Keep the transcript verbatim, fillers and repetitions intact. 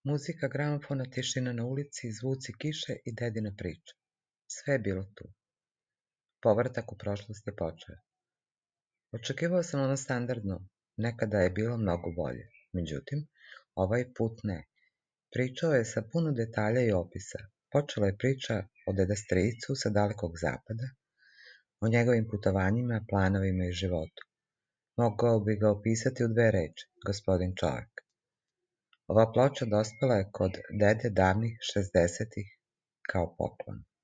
Muzika gramofona, tišina na ulici, zvuci kiše i dedina priča. Sve je bilo tu. Povratak u prošlost je počeo. Očekivao sam ono standardno, nekada je bilo mnogo bolje. Međutim, ovaj put ne. Pričao je sa puno detalja i opisa. Počela je priča o deda stricu sa dalekog zapada, o njegovim putovanjima, planovima i životu. Mogao bi ga opisati u dve reči, gospodin čovek. Ova ploča dospela je kod dede davnih šezdesetih kao poklon.